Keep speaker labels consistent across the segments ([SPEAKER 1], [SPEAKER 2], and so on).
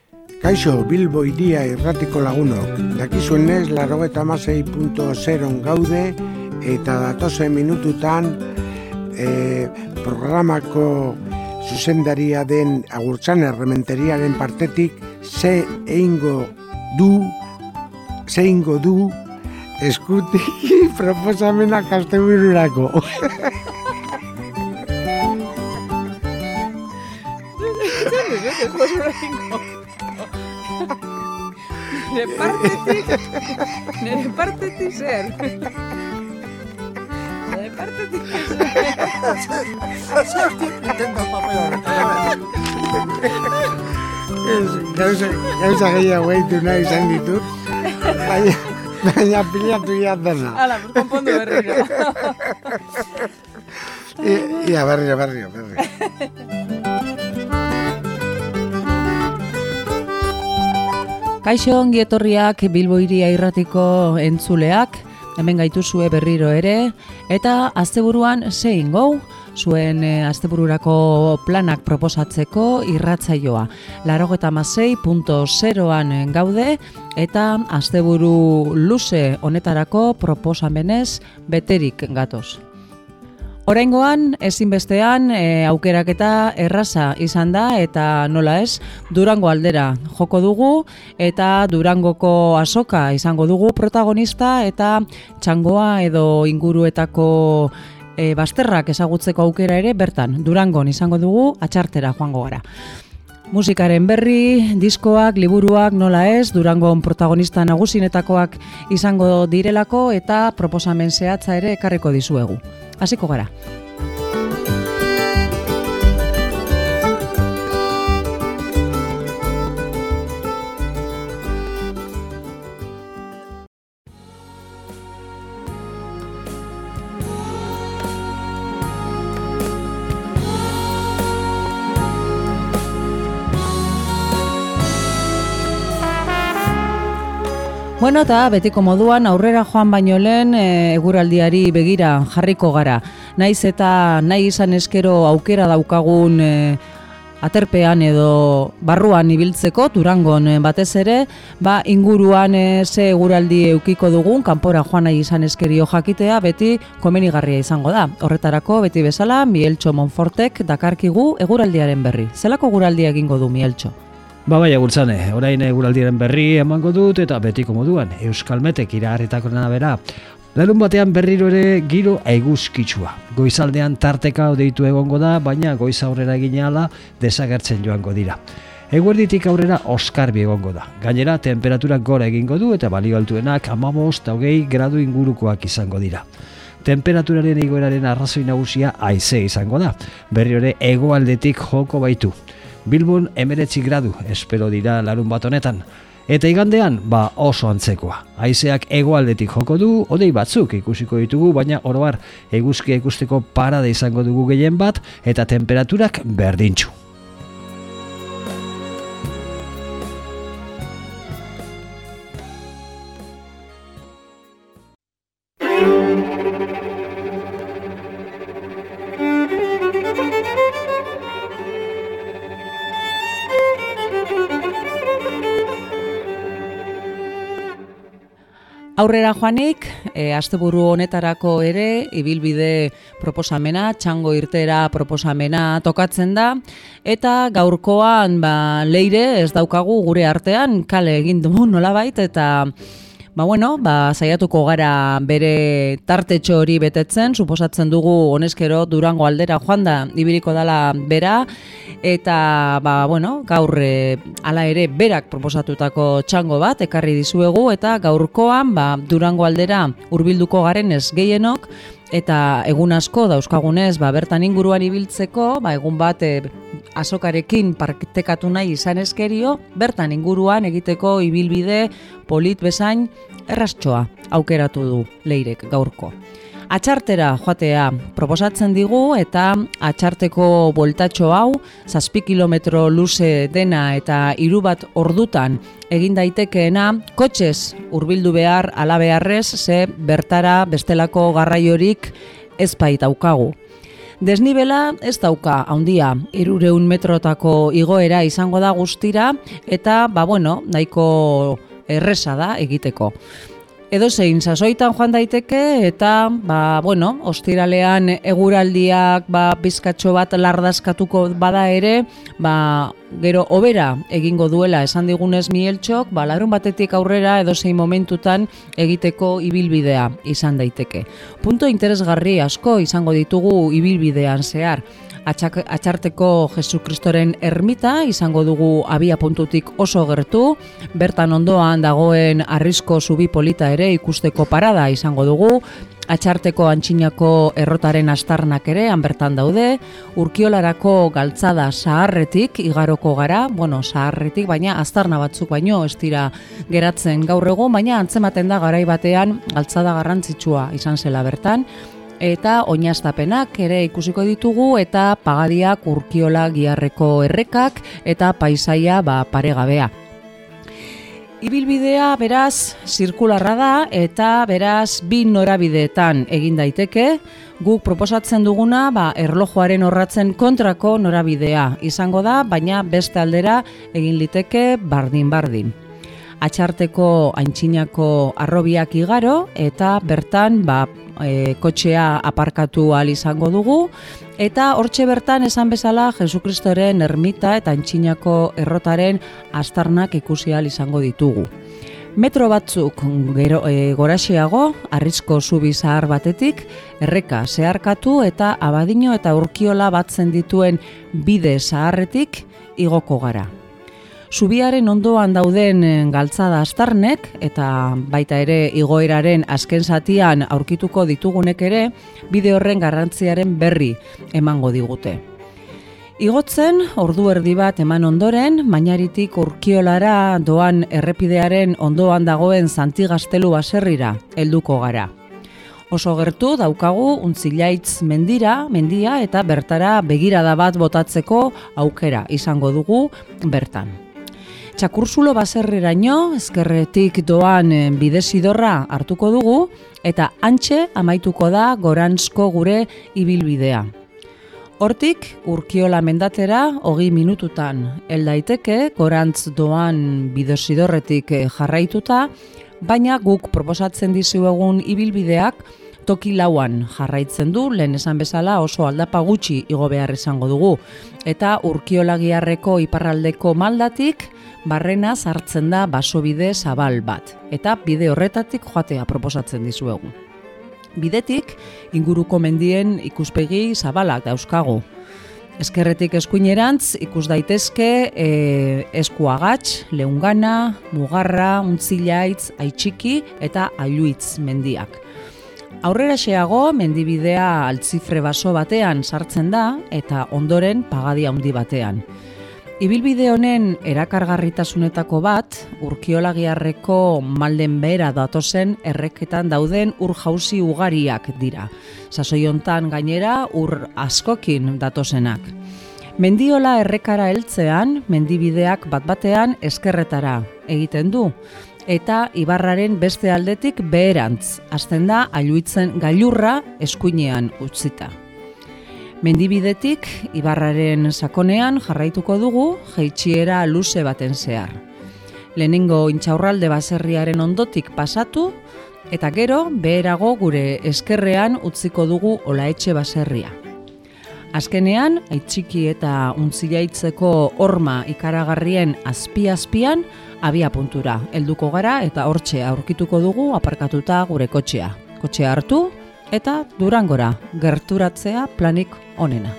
[SPEAKER 1] Kaixo, Bilbo Hiria irratiko lagunok. Dakizuenez, 96.0 gaude eta datozen minututan programako zuzendaria den Agurtzan Errementeriaren partetik ze eingo du eskuti proposamenak astebururako.
[SPEAKER 2] Nire partetik zer.
[SPEAKER 1] Gauza gehiago eitu nahi izan ditut, baina pilatu jatena.
[SPEAKER 2] Hala, konpondu berriro.
[SPEAKER 1] Ia, berrio.
[SPEAKER 2] Kaixo, ongi etorriak Bilbo Hiria irratiko entzuleak, hemen gaituzue berriro ere, eta asteburuan zein gau, zuen astebururako planak proposatzeko irratsaioa. 96.0an gaude, eta asteburu luze honetarako proposamenez beterik gatoz. Oraingoan, ezinbestean, aukeraketa erraza izan da eta nola ez, Durango aldera joko dugu eta Durangoko azoka izango dugu protagonista eta txangoa edo inguruetako bazterrak ezagutzeko aukera ere bertan, Durangon izango dugu atxartera joango gara. Musikaren berri, diskoak, liburuak, nola ez, Durangon protagonista nagusinetakoak izango direlako eta proposamen zehatza ere ekarriko dizuegu. Hasiko gara. Bueno, eta betiko moduan aurrera joan baino lehen eguraldiari begira jarriko gara. Naiz eta nahi izan eskero aukera daukagun aterpean edo barruan ibiltzeko, Durangon batez ere, inguruan ze eguraldi eukiko dugun, kanpora joan nahi izan eskerio jakitea, beti komenigarria izango da. Horretarako, beti bezala, Mieltxo Monfortek dakarkigu eguraldiaren berri. Zelako eguraldia egingo du Mieltxo?
[SPEAKER 3] Bai, Agurtzane, orain eguraldiaren berri emango dut eta betiko moduan, Euskalmetek iragarritako arabera. Larun batean berriro ere giro eguzkitsua. Goizaldean tarteka hodeitu egongo da, baina goiz aurrera egin ahala desagertzen joango dira. Eguerditik aurrera oskarbi egongo da. Gainera, temperaturak gora egingo du eta balio altuenak 15-20 gradu ingurukoak izango dira. Temperaturaren igoeraren arrazoi nagusia haize izango da. Berriro ere hegoaldetik joko baitu. Bilbon 19 gradu espero dira larun bat honetan. Eta igandean, oso antzekoa. Haizeak hegoaldetik joko du, hodei batzuk ikusiko ditugu, baina oro har eguzkia ikusteko parada izango dugu gehien bat eta temperaturak berdintsu.
[SPEAKER 2] Aurrera joanik, asteburu honetarako ere, ibilbide proposamena, txango irtera proposamena tokatzen da, eta gaurkoan leire ez daukagu gure artean, kale egin du nolabait, eta saiatuko gara bere tartetxo hori betetzen, suposatzen dugu honezkero Durango aldera joan da, ibiliko dala bera, eta gaur hala ere berak proposatutako txango bat ekarri dizuegu, eta gaurkoan Durango aldera hurbilduko garen ez gehienok, eta egun asko dauzkagunez bertan inguruan ibiltzeko, egun bat azokarekin partekatu nahi izan eskerio, bertan inguruan egiteko ibilbide polit bezain errastxoa aukeratu du leirek gaurko. Atxartera joatea proposatzen digu eta atxarteko bueltatxo hau 7 kilometro luze dena eta 3 bat ordutan egin daitekeena kotxez hurbildu behar alabeharrez ze bertara bestelako garraiorik ez bait daukagu. Desnibela ez dauka handia, 300 metrotako igoera izango da guztira, eta nahiko erresa da egiteko. Edozein sasoitan joan daiteke eta ostiralean eguraldiak bizkatxo bat lardazkatuko bada ere, gero hobera egingo duela esan digunez Mieltxok, larun batetik aurrera edozein momentutan egiteko ibilbidea izan daiteke. Punto interesgarri asko izango ditugu ibilbidean zehar. Atxarteko Jesukristoren ermita izango dugu abia puntutik oso gertu, bertan ondoan dagoen Harrizko zubi polita ere ikusteko parada izango dugu, Atxarteko Antxinako errotaren astarnak ere bertan daude, Urkiolarako galtzada zaharretik igaroko gara, zaharretik, baina astarna batzuk baino ez dira geratzen gaur egun, baina antzematen da garai batean galtzada garrantzitsua izan zela bertan, eta oinaztapenak ere ikusiko ditugu eta pagadiak Urkiola giharreko errekak eta paisaia paregabea. Ibilbidea beraz zirkularra da eta beraz bi norabideetan egin daiteke. Guk proposatzen duguna erlojuaren orratzen kontrako norabidea izango da, baina beste aldera egin liteke bardin-bardin. Atxarteko Antxinako harrobiak igaro eta bertan kotxea aparkatu ahal izango dugu eta hortxe bertan esan bezala Jesukristoren ermita eta Antxinako errotaren astarnak ikusi ahal izango ditugu. Metro batzuk goraxeago, Harrizko zubi zahar batetik, erreka zeharkatu eta Abadino eta Urkiola batzen dituen bide zaharretik igoko gara. Zubiaren ondoan dauden galtzada astarnek eta baita ere igoeraren azken zatian aurkituko ditugunek ere bide horren garrantziaren berri emango digute. Igotzen ordu erdi bat eman ondoren, Mañaritik Urkiolara doan errepidearen ondoan dagoen Santi Gaztelu baserrira helduko gara. Oso gertu daukagu Untzilaitz mendia eta bertara begirada bat botatzeko aukera izango dugu bertan. Txakurzulo baserriraino ezkerretik doan bidezidorra hartuko dugu eta hantxe amaituko da Goranzko gure ibilbidea. Hortik Urkiola mendatera 20 minututan hel daiteke Gorantz doan bidezidorretik jarraituta, baina guk proposatzen dizuegun ibilbideak toki lauan jarraitzen du, lehen esan bezala oso aldapa gutxi igo behar izango dugu. Eta Urkiola giharreko iparraldeko maldatik barrena sartzen da basobide zabal bat. Eta bide horretatik joatea proposatzen dizuegu. Bidetik inguruko mendien ikuspegi zabalak dauzkagu. Ezkerretik eskuinerantz ikus daitezke Eskuagats, Leungana, Mugarra, Untzilaitz, Aitxiki eta Ailuitz mendiak. Aurreraxeago mendibidea Altzifre baso batean sartzen da eta ondoren pagadi handi batean. Ibilbide honen erakargarritasunetako bat Urkiola giharreko malden behera datozen erreketan dauden ur jauzi ugariak dira. Sasoi hontan gainera ur askokin datozenak. Mendiola errekara heltzean mendibideak bat-batean ezkerretara egiten du. Eta ibarraren beste aldetik beherantz, hasten da Ailuitzen gailurra eskuinean utzita. Mendibidetik ibarraren sakonean jarraituko dugu jaitsiera luze baten zehar. Lehenengo Intxaurralde baserriaren ondotik pasatu eta gero beherago gure eskerrean utziko dugu Olaetxe baserria. Azkenean, Aitxiki eta Untzilaitzeko horma ikaragarrien azpi-azpian abia puntura helduko gara eta hortxe aurkituko dugu aparkatuta gure kotxea. Kotxea hartu eta Durangora gerturatzea planik onena.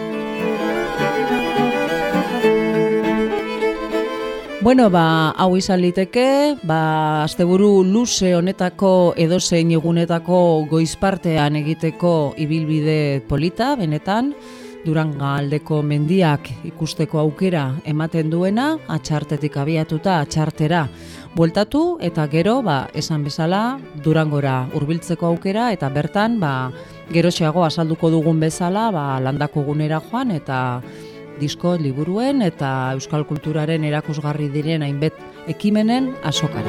[SPEAKER 2] Hau izan liteke, asteburu luze honetako edozein egunetako goizpartean egiteko ibilbide polita, benetan, Durangaldeko mendiak ikusteko aukera ematen duena, Atxartetik abiatuta Atxartera bueltatu eta gero, esan bezala, Durangora hurbiltzeko aukera eta bertan, geroxeago azalduko dugun bezala, landako gunera joan eta disko liburuen eta euskal kulturaren erakusgarri diren hainbet ekimenen azokara.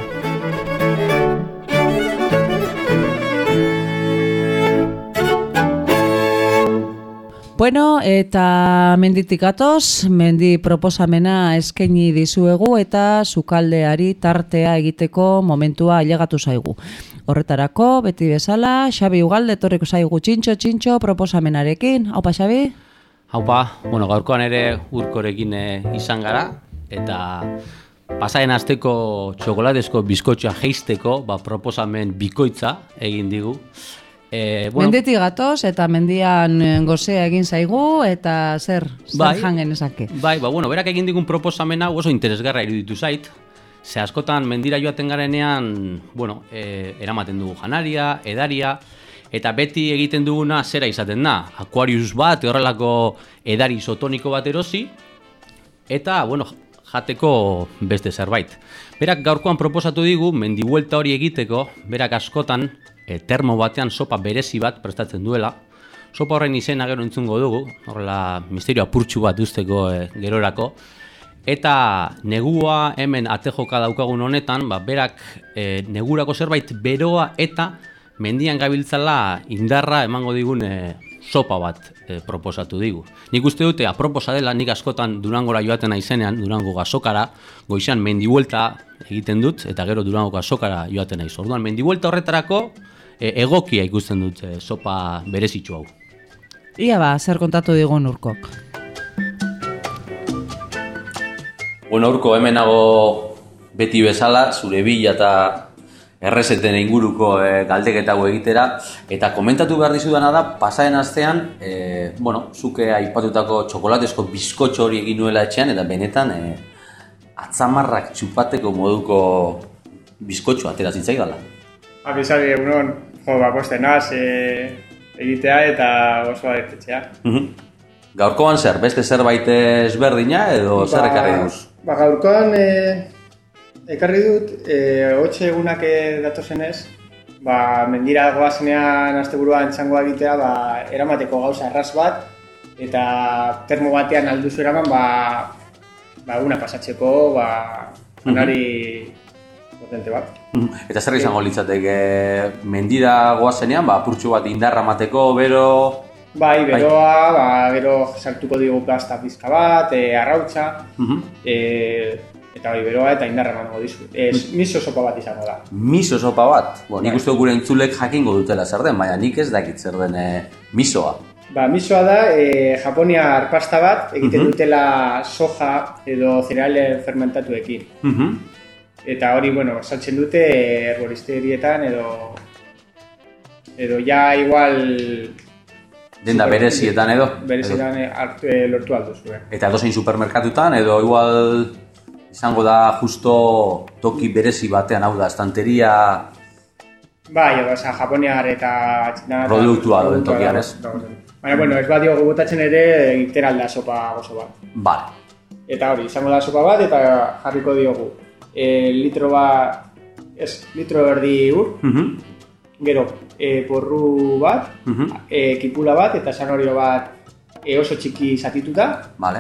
[SPEAKER 2] Bueno, eta menditik gatoz, mendi proposamena eskaini dizuegu eta sukaldeari tartea egiteko momentua ailegatu zaigu. Horretarako, beti bezala, Xabi Ugalde etorriko zaigu txintxo proposamenarekin. Haupa, Xabi?
[SPEAKER 4] Haupa, gaurkoan ere Urkorekin izan gara, eta pasaren asteko txokolatezko bizkotxoa jeisteko proposamen bikoitza egin digu.
[SPEAKER 2] Menditik gatoz eta mendian gozea egin zaigu eta zer jangen ezake.
[SPEAKER 4] Berak egin digun proposamen hau oso interesgarra iruditu zait. Ze askotan mendira joaten garenean, eramaten dugu janaria, edaria, eta beti egiten duguna zera izaten da. Aquarius bat, horrelako edari isotoniko bat erosi, eta, jateko beste zerbait. Berak gaurkoan proposatu digu, mendibuelta hori egiteko, berak askotan, termo batean sopa berezi bat prestatzen duela. Sopa horren izena gero entzungo dugu, horrela misterio apurtxu bat duzteko gerorako. Eta negua hemen atejoka daukagun honetan, berak negurako zerbait beroa eta mendian gabiltzala indarra emango digun sopa bat proposatu digu. Nik uste dute aproposa dela, nik askotan Durangora joaten naizenean, Durango gazokara, goizean mendibuelta egiten dut, eta gero Durango gazokara joaten naiz. Orduan mendibuelta horretarako egokia ikusten dut sopa berezitxu hau.
[SPEAKER 2] Ia zer kontatu digun Urkok?
[SPEAKER 4] Urko, hemenago beti bezala, zure bila eta errezeten inguruko galdeketa hau egitera, eta komentatu behar dizudana da, pasaren astean, zuke aipatutako txokolatezko bizkotxo hori egin nuela etxean, eta benetan atzamarrak txupateko moduko bizkotxo atera zitzaidala.
[SPEAKER 5] Abizari egunon, posten naz egitea eta oso adetetxea.
[SPEAKER 4] Gaurkoan zer, beste zerbait ezberdina edo zer ekarri duz?
[SPEAKER 5] Gaurkoan ekarri dut, hotxe egunak datozenez, mendira goazenean asteburuan txangoa egitea, eramateko gauza erraz bat, eta termo batean alduzu eraman, eguna pasatzeko, janari potente bat.
[SPEAKER 4] Eta zer izango litzateke mendira goazenean, apurtxo bat indarra mateko, bero...
[SPEAKER 5] Beroa, gero sartuko digu pasta pizka bat, arrautza, eta beroa eta indarra emango dizu. Miso sopa bat izango da.
[SPEAKER 4] Miso sopa bat? Nik uste gure entzulek jakingo dutela zer den, baina nik ez dakit zer den misoa.
[SPEAKER 5] Misoa da, Japoniar pasta bat, egiten dutela soja edo zereale fermentatuekin. Eta hori, saltzen dute herboristerietan edo ja igual...
[SPEAKER 4] Denda berezietan edo?
[SPEAKER 5] Berezietan lortu alduzu.
[SPEAKER 4] Eta edozein supermerkatutan edo igual izango da justo toki berezi batean, hau da, estanteria...
[SPEAKER 5] Japoniar eta...
[SPEAKER 4] Produktua doen tokian, ez?
[SPEAKER 5] Baina, ez bat diogu botatzen ere egiten alda sopa gozo bat.
[SPEAKER 4] Vale.
[SPEAKER 5] Eta hori, izango da sopa bat eta jarriko diogu. Litro erdi ur, gero porru bat, kipula bat eta sanorio bat oso txiki zatituta.
[SPEAKER 4] Vale.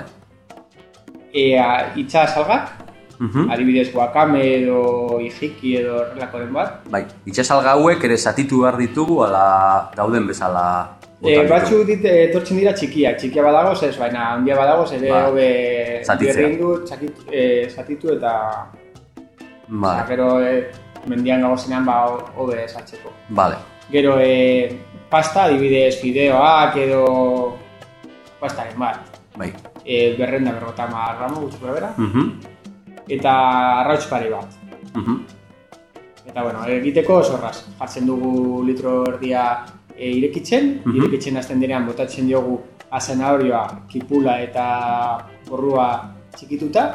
[SPEAKER 5] Itxa salgak, adibidez wakame edo hijiki edo horrelakoren bat.
[SPEAKER 4] Itxa salga hauek ere zatitu behar ditugu ala dauden bezala?
[SPEAKER 5] Batzu etortzen dira txikia badagoz ez, baina handia badagoz ere hobe berrindu, zatitu eta gero mendian gagozenean hobe saltzeko.
[SPEAKER 4] Vale.
[SPEAKER 5] Gero pasta, adibidez fideoak edo pastaren bat. Berrenda berrotama gramo gutxiko bera. Eta arrautz pare bat. Eta egiteko oso erraz. Jartzen dugu litro erdia irekitzen. Irekitzen hasten denean botatzen diogu azanahorioa, kipula eta porrua txikituta.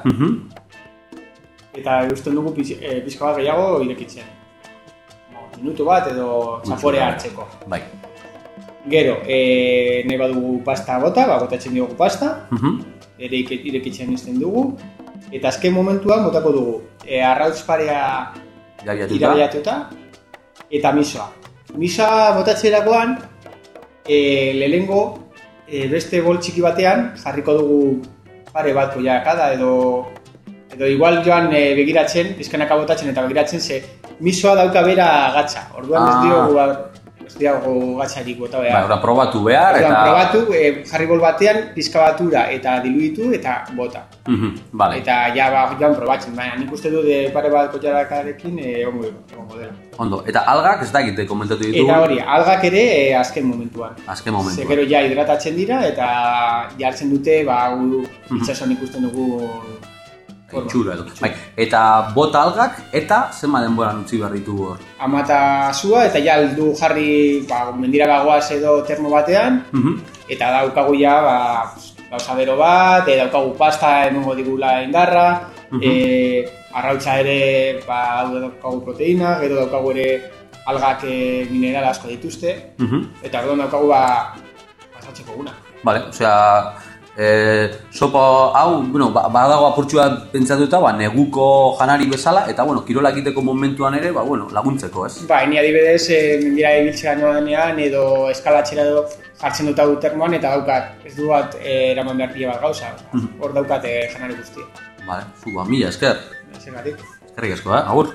[SPEAKER 5] Eta gusten dugu pizka bat gehiago irekitzen. Minutu bat edo txaporea hartzeko. Gero, nahi badugu pasta bota, botatzen diogu pasta, irekitzen izten dugu, eta azken momentuan botako dugu arrautz parea irabiatuta eta misoa. Misoa botatzerakoan, lehengo beste bol txiki batean jarriko dugu pare bat koiakada edo igual joan begiratzen, pizkanaka botatzen eta begiratzen ze misoa dauka bera gatza. Orduan ez diogu ez diago gatzarik bota behar.
[SPEAKER 4] Ba, ora probatu behar, eta...
[SPEAKER 5] Probatu, jarri bol batean, pizka batura eta diluitu eta bota.
[SPEAKER 4] Vale.
[SPEAKER 5] Eta ja, joan probatzen, baina nik uste dut pare bat kotxarakarekin egongo dela.
[SPEAKER 4] Ondo, eta algak ez dakite komentatu ditugu?
[SPEAKER 5] Eta hori, algak ere azken momentuan.
[SPEAKER 4] Azken momentuan.
[SPEAKER 5] Zekero ja hidratatzen dira eta jartzen dute, itxasoan ikusten dugu
[SPEAKER 4] itxura edo. Bai, eta bota algak eta zenba denboran utzi behar ditugu hor?
[SPEAKER 5] Amata zua eta ja aldu jarri mendira bagoaz edo termo batean eta daukagu ja gauza bero bat, daukagu pasta emango digula indarra, arrautza ere daukagu proteína, gero daukagu ere algak mineral asko dituzte eta orduan daukagu pasatzeko guna.
[SPEAKER 4] Vale, osea, sopa hau, badago apurtxua pentsatuta, neguko janari bezala, eta, kirola egiteko momentuan ere, laguntzeko, ez?
[SPEAKER 5] Ni adibidez, mendira ibiltzea noanean, edo eskalatxera edo jartzen dut hau termoan, eta daukat, ez du bat eraman behar pila bat gauza, hor daukat janari guztia.
[SPEAKER 4] Vale, mila esker. Eskerrik asko, agur.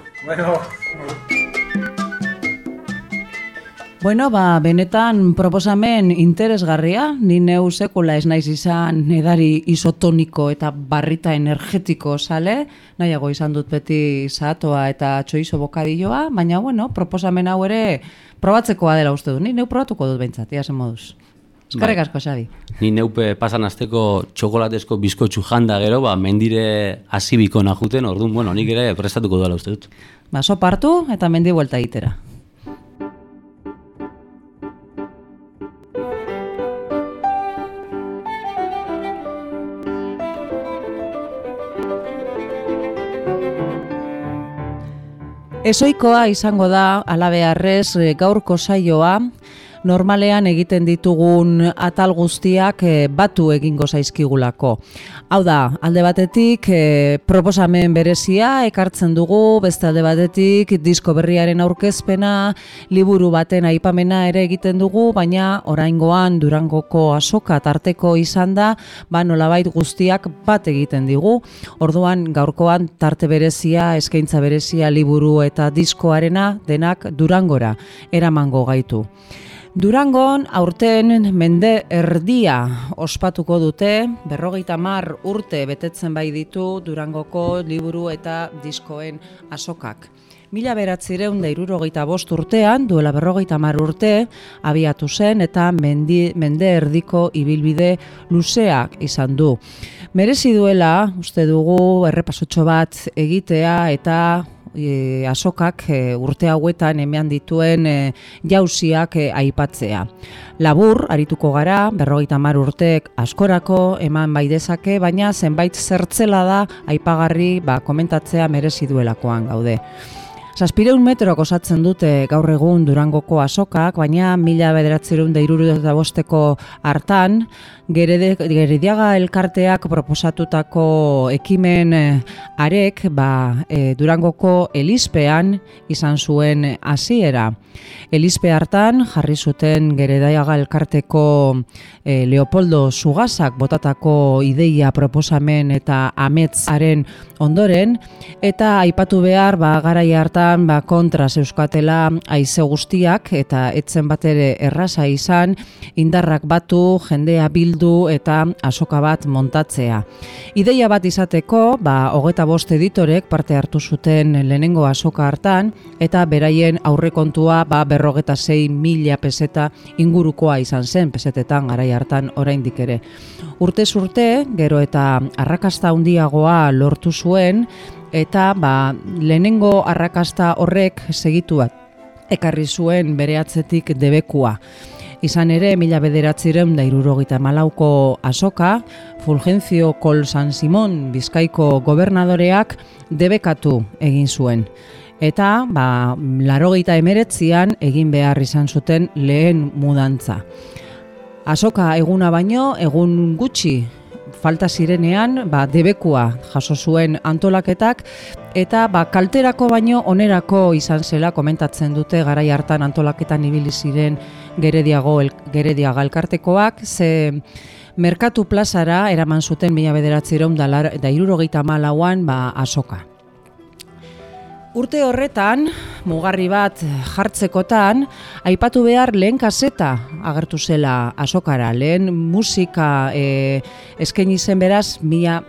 [SPEAKER 2] Bueno, benetan proposamen interesgarria, ni neu sekula ez naiz izan edari isotoniko eta barrita energetiko sale, nahiago izan dut beti zahatoa eta txoizo bokadilloa, baina proposamen hau ere probatzekoa dela uste du, ni neu probatuko dut behintzat, iazen moduz. Eskerrik asko, Xabi.
[SPEAKER 4] Ni neupe pasan azteko txokolatezko bizkotxu janda gero, mendire azibiko najuten, orduan, nik ere prestatuko dela uste dut.
[SPEAKER 2] Sopa hartu eta mendi buelta egitera. Ezoikoa izango da, alabearrez, gaurko saioa, normalean egiten ditugun atal guztiak batu egingo zaizkigulako. Hau da, alde batetik proposamen berezia ekartzen dugu, beste alde batetik disko berriaren aurkezpena, liburu baten aipamena ere egiten dugu, baina oraingoan Durangoko azoka tarteko izan da, nolabait guztiak bat egiten digu. Orduan gaurkoan tarte berezia, eskaintza berezia, liburu eta diskoarena denak Durangora eramango gaitu. Durangon aurten mende erdia ospatuko dute, 50 urte betetzen bai ditu Durangoko liburu eta diskoen azokak. 1965 urtean, duela 50 urte, abiatu zen eta mende erdiko ibilbide luzeak izan du. Merezi duela, uste dugu, errepasotxo bat egitea eta azokak urte hauetan emean dituen jauziak aipatzea. Labur, arituko gara, 50 urtek askorako eman bai dezake, baina zenbait zertzela da aipagarri komentatzea merezi duelakoan gaude. 700 metrok osatzen dute gaur egun Durangoko azokak, baina 1965 hartan Gerediaga elkarteak proposatutako ekimen arek Durangoko Elizpean izan zuen hasiera. Elizpe hartan jarri zuten Gerediaga elkarteko Leopoldo Zugazak botatako ideia proposamen eta ametzaren ondoren, eta aipatu behar garai hartan kontra zeuskatela haize guztiak eta etzen batere erraza izan indarrak batu, jendea bildu eta azoka bat montatzea. Ideia bat izateko, 25 editorek parte hartu zuten lehenengo azoka hartan eta beraien aurrekontua 56.000 peseta ingurukoa izan zen, pesetetan garai hartan oraindik ere. Urtez urte, gero eta arrakasta handiagoa lortu zuen, eta lehenengo arrakasta horrek segituak ekarri zuen bere atzetik debekua. Izan ere, 1974ko azoka, Fulgencio Kol San Simón Bizkaiko gobernadoreak debekatu egin zuen. Eta, 89an egin behar izan zuten lehen mudantza. Azoka eguna baino, egun gutxi falta zirenean, debekua jaso zuen antolaketak, eta kalterako baino onerako izan zela komentatzen dute garai hartan antolaketan ibili ziren Gerediaga elkartekoak, ze Merkatu plazara eraman zuten 1974an azoka. Urte horretan, mugarri bat jartzekotan, aipatu behar lehen kaseta agertu zela Azokara, lehen musika eskaini zen beraz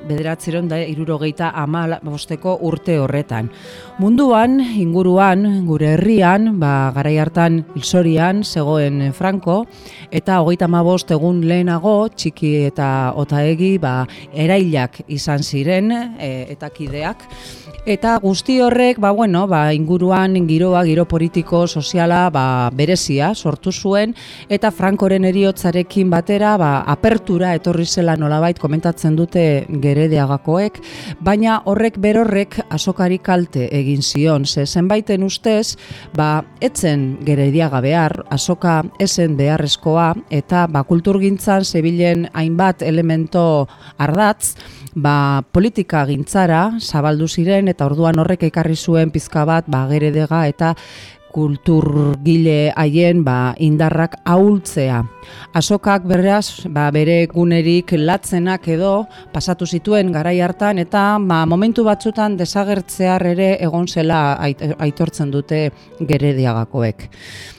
[SPEAKER 2] 1975 urte horretan. Munduan, inguruan, gure herrian, garai hartan hilzorian zegoen Franco, eta 35 egun lehenago, Txiki eta Otaegi erailak izan ziren eta kideak. Eta guzti horrek, inguruan giro politiko, soziala, berezia sortu zuen, eta Francoren heriotzarekin batera, apertura etorri zela nolabait komentatzen dute Gerediagakoek, baina horrek berorrek Azokari kalte egin zion, zenbaiten ustez, etzen Gerediaga behar, Azoka esen beharrezkoa, eta kulturgintzan zebilen hainbat elemento ardatz, politika gintzara zabaldu ziren, eta orduan horrek ekarri zuen pizka bat Gerediaga eta kulturgile haien indarrak ahultzea. Azokak beraz bere gunerik latzenak edo pasatu zituen garai hartan, eta momentu batzutan desagertzear ere egon zela aitortzen dute Gerediagakoek.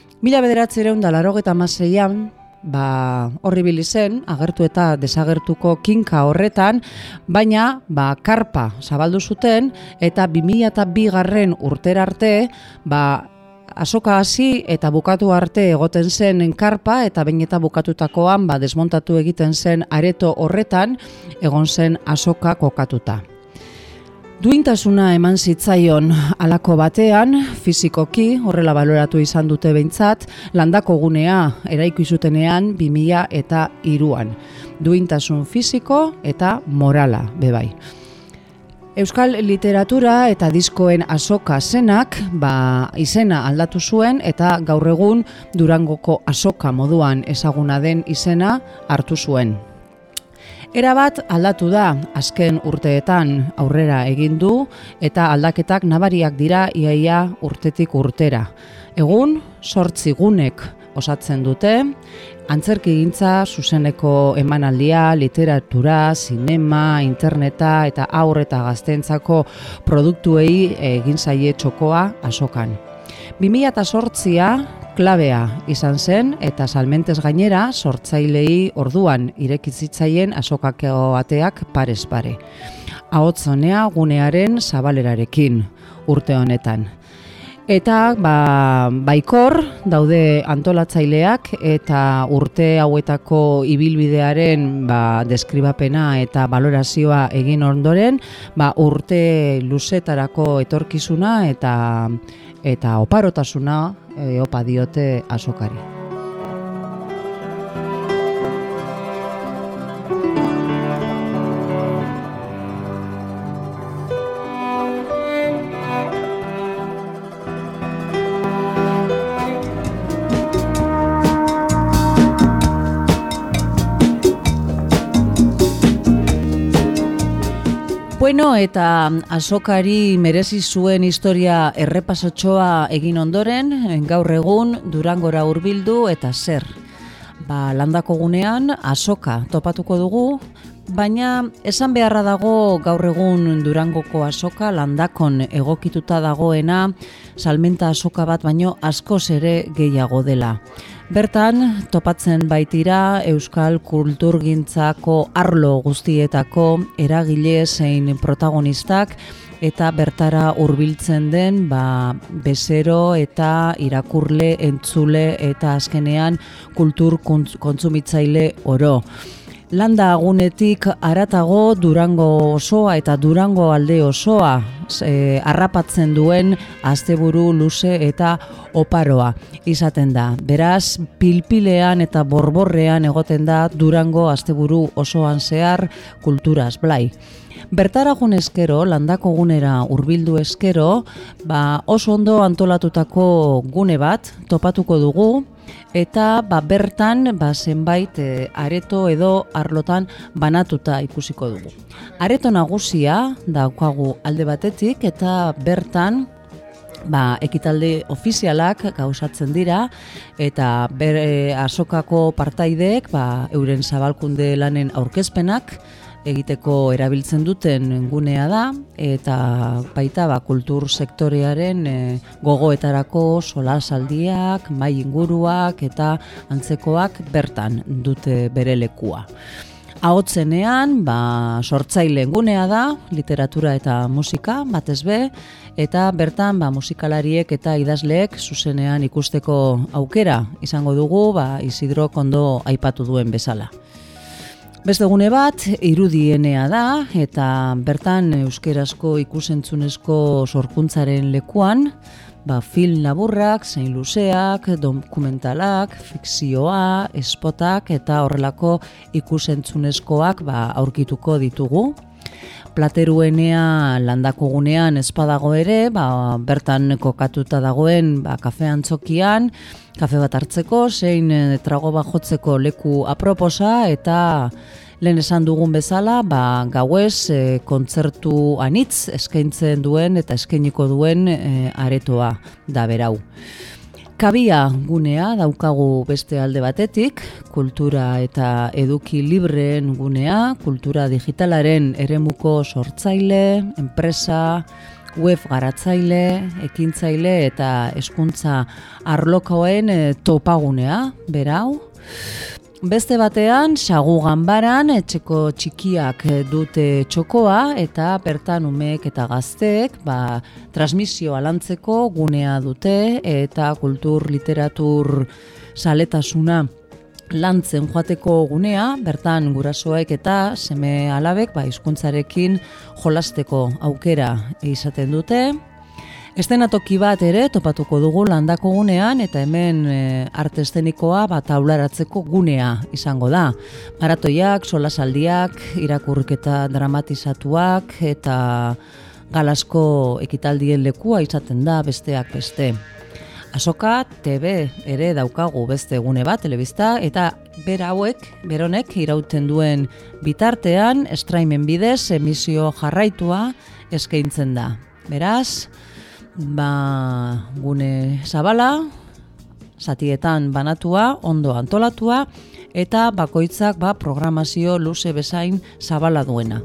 [SPEAKER 2] 1986an horri bili zen, agertu eta desagertuko kinka horretan, baina karpa zabaldu zuten, eta 2002 urtera arte, Azoka hasi eta bukatu arte egoten zen karpa, eta behin eta bukatutakoan desmontatu egiten zen areto horretan, egon zen Azoka kokatuta. Duintasuna eman zitzaion halako batean, fizikoki, horrela baloratu izan dute behintzat, landako gunea eraiki zutenean 2003an. Duintasun fiziko eta morala bebai. Euskal literatura eta diskoen Azoka zenak izena aldatu zuen, eta gaur egun Durangoko Azoka moduan ezaguna den izena hartu zuen. Erabat aldatu da azken urteetan aurrera egin du, eta aldaketak nabariak dira iaia urtetik urtera. Egun 8 gunek osatzen dute, antzerkigintza, zuzeneko emanaldia, literatura, zinema, interneta eta haur eta gazteentzako produktuei egin zaie txokoa Azokan. 2008a klabea izan zen, eta salmentez gainera sortzailei orduan irekizitzaien Azokako ateak parez pare. Ahotzonea gunearen zabalerarekin urte honetan. Eta baikor daude antolatzaileak, eta urte hauetako ibilbidearen deskribapena eta balorazioa egin ondoren, urte luzetarako etorkizuna eta oparotasuna opa diote Azokari. Eta Azokari merezi zuen historia errepasotxoa egin ondoren, gaur egun Durangora hurbildu eta zer. Landako gunean Azoka topatuko dugu, baina esan beharra dago gaur egun Durangoko Azoka landakon egokituta dagoena salmenta Azoka bat baino askoz ere gehiago dela. Bertan, topatzen baitira Euskal kulturgintzako arlo guztietako eragile zein protagonistak, eta bertara hurbiltzen den bezero eta irakurle, entzule eta azkenean kultur kontsumitzaile oro. Landa agunetik haratago Durango osoa eta Durango alde osoa harrapatzen duen asteburu luze eta oparoa izaten da. Beraz, pilpilean eta borborrean egoten da Durango asteburu osoan zehar kulturaz blai. Bertara jun eskero, landako gunera hurbildu eskero, oso ondo antolatutako gune bat topatuko dugu, eta bertan zenbait areto edo arlotan banatuta ikusiko dugu. Areto nagusia daukagu alde batetik, eta bertan ekitalde ofizialak gauzatzen dira, eta Azokako partaideek euren zabalkunde lanen aurkezpenak egiteko erabiltzen duten gunea da, eta baita kultur sektorearen gogoetarako solasaldiak, mahai inguruak eta antzekoak bertan dute bere lekua. Ahotzenean, sortzaile gunea da, literatura eta musika, batez be, eta bertan musikalariek eta idazleek zuzenean ikusteko aukera izango dugu, Isidro ondo aipatu duen bezala. Beste gune bat, irudienea da, eta bertan euskerazko ikusentzunezko sorkuntzaren lekuan, film laburrak, zein luzeak, dokumentalak, fikzioa, espotak eta horrelako ikusentzunezkoak aurkituko ditugu. Plateruenea landako gunean espadago ere, bertan kokatuta dagoen kafe antzokian, kafe bat hartzeko, zein trago bat jotzeko leku aproposa eta lehen esan dugun bezala, gauez kontzertu anitz eskaintzen duen eta eskainiko duen aretoa da berau. Kabia gunea daukagu beste alde batetik, kultura eta eduki libreen gunea, kultura digitalaren eremuko sortzaile, enpresa, web garatzaile, ekintzaile eta hezkuntza arlokoen topagunea, berau. Beste batean, Sagu Ganbaran etxeko txikiak dute txokoa eta bertan umeek eta gazteek transmisioa lantzeko gunea dute eta kultur literatur saletasuna lantzen joateko gunea, bertan gurasoek eta seme alabek hizkuntzarekin jolasteko aukera izaten dute. Eszenatoki bat ere topatuko dugu landako gunean eta hemen arte eszenikoa taularatzeko gunea izango da. Maratoiak, solasaldiak, irakurketa dramatizatuak eta galasko ekitaldien lekua izaten da besteak beste. Azoka TV ere daukagu beste gune bat, telebista, eta beronek irauten duen bitartean, estraimen bidez emisio jarraitua eskaintzen da. Beraz, gune zabala, zatietan banatua, ondo antolatua, eta bakoitzak programazio luze bezain zabala duena.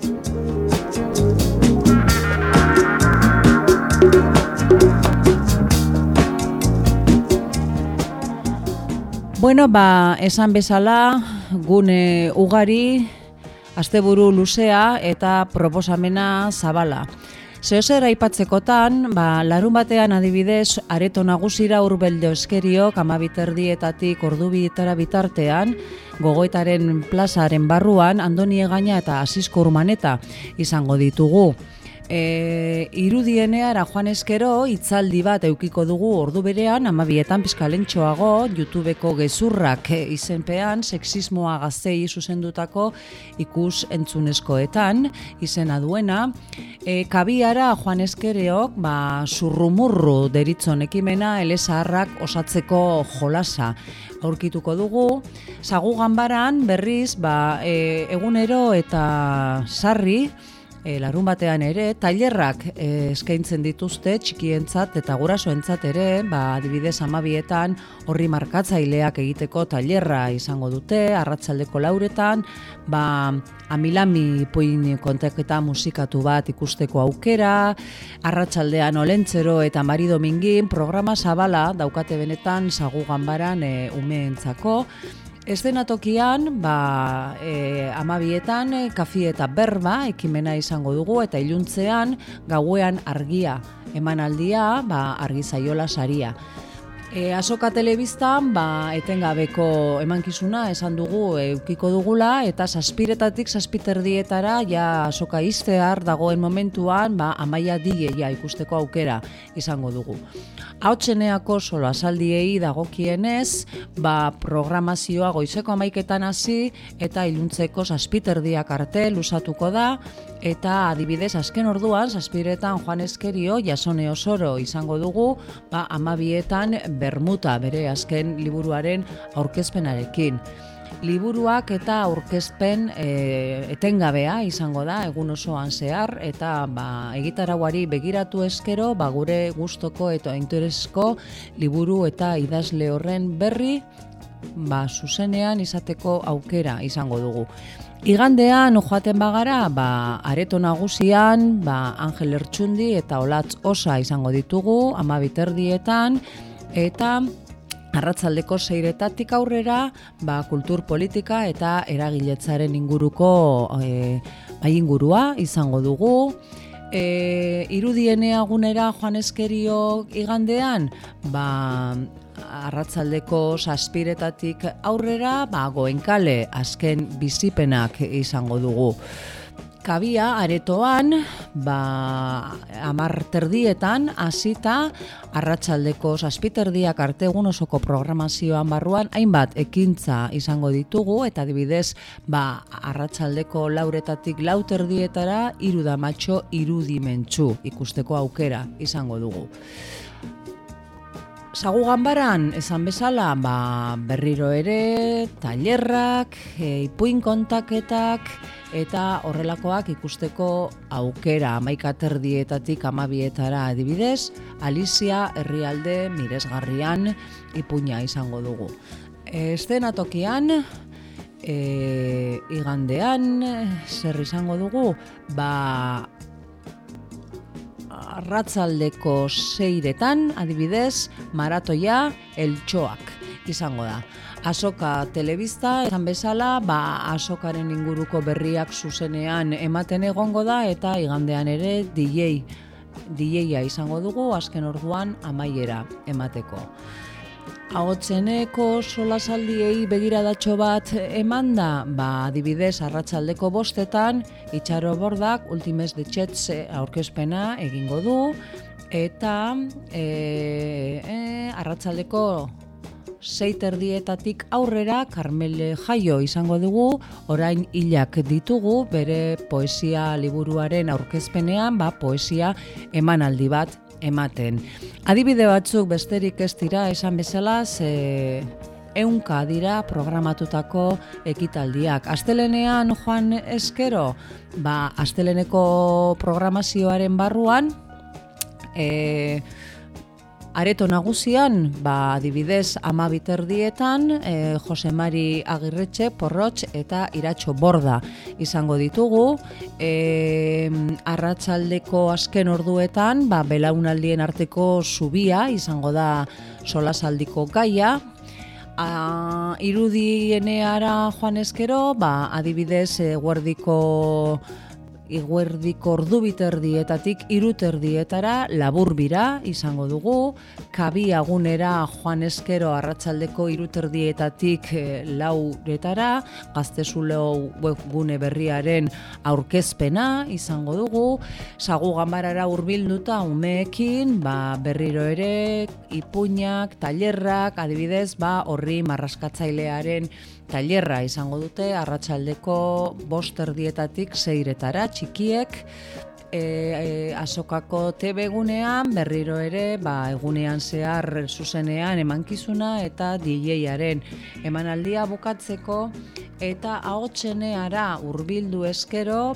[SPEAKER 2] Bueno, esan bezala, gune ugari, asteburu luzea eta proposamena zabala. Zeozer aipatzekotan, larun batean adibidez, areto nagusira hurbeldo eskeriok 12:30 ordubietara bitartean, Gogoetaren plazaren barruan, Andoni Egaña eta Asisko Urmaneta izango ditugu. Irudieneara joan eskero, hitzaldi bat eukiko dugu ordu berean, 12etan pizkalentxoago, YouTubeko gezurrak izenpean, sexismoa gaztei zuzendutako ikus entzunezkoetan, izena duena. Kabiara joan eskereok, zurrumurru deritzon ekimena, elezaharrak osatzeko jolasa aurkituko dugu. Sagu Ganbaran berriz, egunero eta sarri, larun batean ere, tailerrak eskaintzen dituzte txikientzat eta gurasoentzat ere, adibidez 12etan horri markatzaileak egiteko tailerra izango dute, arratsaldeko 4etan, amilami puin kontaketa musikatu bat ikusteko aukera, arratsaldean Olentzero eta Mari Domingin programa zabala daukate benetan Sagu Ganbaran umeentzako. Eszenatokian, 12etan kafi eta berba ekimena izango dugu eta iluntzean gauean argia emanaldia, argi zaiola saria. Azoka telebistan, etengabeko emankizuna esan dugu eukiko dugula eta 7:00 7:30 azoka iztear dagoen momentuan Amaia DJ ikusteko aukera izango dugu. Ahotseneako solasaldiei dagokienez, programazioa goizeko 11etan hasi eta iluntzeko 7:30 arte luzatuko da, eta adibidez azken orduan 7:00 joan eskerio Jasone Osoro izango dugu, 12etan Bermuta bere azken liburuaren aurkezpenarekin. Liburuak eta aurkezpen etengabea izango da egun osoan zehar, eta egitarauari begiratu eskero gure gustoko eta interesko liburu eta idazle horren berri zuzenean izateko aukera izango dugu. Igandean joaten bagara, areto nagusian, Angel Ertxundi eta Olatz Osa izango ditugu, 12:30, eta arratsaldeko 6:00 aurrera, kultur politika eta eragiletzaren inguruko ingurua izango dugu. Irudienea gunera joan eskerio igandean, arratsaldeko 7:00 aurrera, Goenkale azken bizipenak izango dugu. Kabia aretoan, 10:30 hasita, arratsaldeko 7:30 arte egun osoko programazioan barruan hainbat ekintza izango ditugu, eta adibidez, arratsaldeko 4:00 4:30 irudamatxo irudimentsu ikusteko aukera izango dugu. Sagu ganbaran, esan bezala, berriro ere, tailerrak, ipuin kontaketak, eta horrelakoak ikusteko aukera 11:30 12:00 adibidez, Alizia herrialde miresgarrian ipuina izango dugu. Eszenatokian, igandean, zer izango dugu? Arratsaldeko 6:00 adibidez, maratoia eltxoak izango da. Azoka telebista, esan bezala, azokaren inguruko berriak zuzenean ematen egongo da, eta igandean ere DJ-a izango dugu, azken orduan amaiera emateko. Ahotseneko solasaldiei begiradatxo bat eman da, adibidez arratsaldeko 5:00 Itxaro Bordak Ultimes de Txetze aurkezpena egingo du, eta arratsaldeko 6:30 aurrera Karmele Jaio izango dugu, orain hilak ditugu, bere poesia liburuaren aurkezpenean, poesia emanaldi bat ematen. Adibide batzuk besterik ez dira, esan bezala, 100 dira programatutako ekitaldiak. Astelenean joan eskero, asteleneko programazioaren barruan, areto nagusian, adibidez 12:30 Jose Mari Agirretxe, Porrotx eta Iratxo Borda izango ditugu. Arratsaldeko azken orduetan, belaunaldien arteko zubia izango da solasaldiko gaia. Irudieneara joan eskero, adibidez Eguerdiko ordu 2:30 3:30 laburbira izango dugu. Kabia gunera joan eskero arratsaldeko 3:30 4:00 Gaztezulo webgune berriaren aurkezpena izango dugu. Sagu ganbarara hurbilduta umeekin, berriro ere ipuinak, tailerrak, adibidez, horri marraskatzailearen tailerra izango dute arratsaldeko 5:30 6:00 txikiek. Azokako TV gunean, berriro ere, egunean zehar zuzenean emankizuna eta DJ-aren emanaldia bukatzeko, eta ahotseneara hurbildu eskero,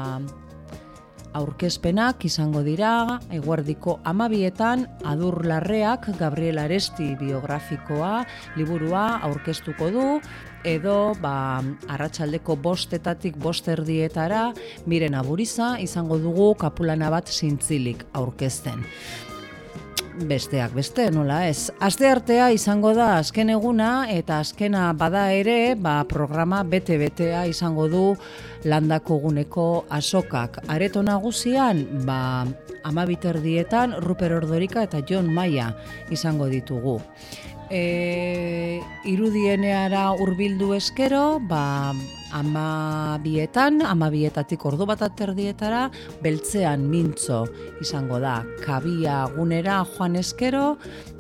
[SPEAKER 2] aurkezpenak izango dira, eguerdiko 12:00 Adur Larreak Gabriel Aresti biografikoa liburua aurkeztuko du, edo arratsaldeko 5:00 5:30 Miren Aburiza izango dugu kapulana bat zintzilik aurkezten. Besteak beste, nola ez. Asteartea izango da azken eguna, eta azkena bada ere, programa bete-betea izango du Landako guneko azokak. Areto nagusian, 12:30 Ruper Ordorika eta Jon Maia izango ditugu. Irudieneara hurbildu eskero, 12:00 ordu 1:30 Beltzean Mintzo izango da. Kabia gunera joan eskero,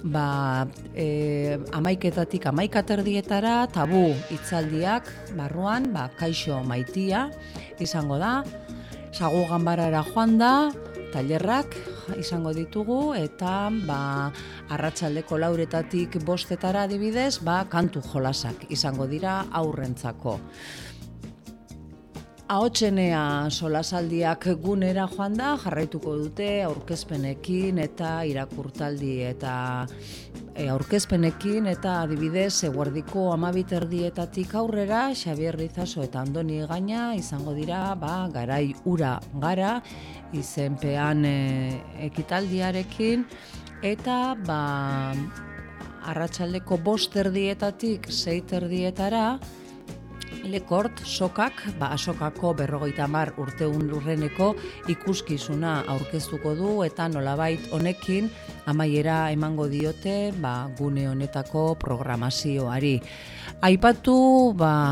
[SPEAKER 2] 11:00 11:30 Tabu hitzaldiak barruan, Kaixo Maitia izango da. Sagu ganbarara joan da, tailerrak izango ditugu, eta arratsaldeko 4:00 5:00 adibidez, kantu jolasak izango dira aurrentzako. Ahotsenea solasaldiak gunera joan da, jarraituko dute aurkezpenekin eta irakurtaldi eta aurkezpenekin eta adibidez eguerdiko 12:30 aurrera Xabier Rizaso eta Andoni Egaña izango dira garai ura gara izenpean ekitaldiarekin eta arratsaldeko 5:30 6:30 Lekort sokak, asokako 50 urteurreneko ikuskizuna aurkeztuko du eta nolabait honekin amaiera emango diote gune honetako programazioari. Aipatu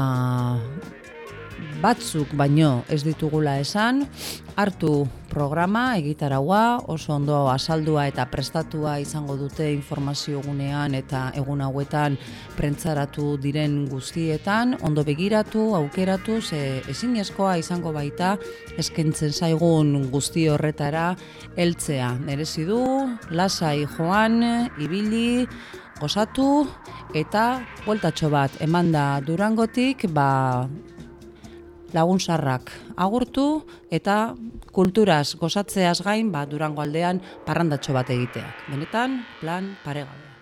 [SPEAKER 2] batzuk baino ez ditugula esan, hartu programa, egitaraua, oso ondo azaldua eta prestatua izango dute informazio gunean eta egun hauetan prentzaratu diren guztietan, ondo begiratu, aukeratu, ezinezkoa izango baita eskaintzen zaigun guzti horretara heltzea. Merezi du, lasai joan, ibili, gozatu eta bueltatxo bat emanda Durangotik, lagunsarrak agurtu eta kulturaz gozatzeaz gain Durango aldean parrandatxo bat egiteak. Benetan, plan paregabea.